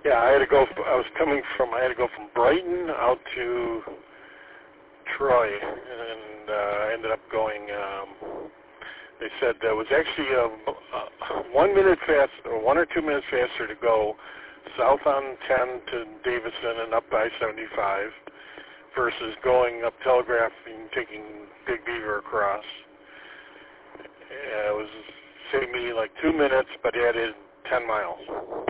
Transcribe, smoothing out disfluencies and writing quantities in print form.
Yeah, I had to go. I had to go from Brighton out to Troy, and ended up going. They said that was actually 1 minute faster, or 1 or 2 minutes faster to go south on 10 to Davison and up I-75 versus going up Telegraph and taking Big Beaver across. It was saving me like 2 minutes, but added 10 miles.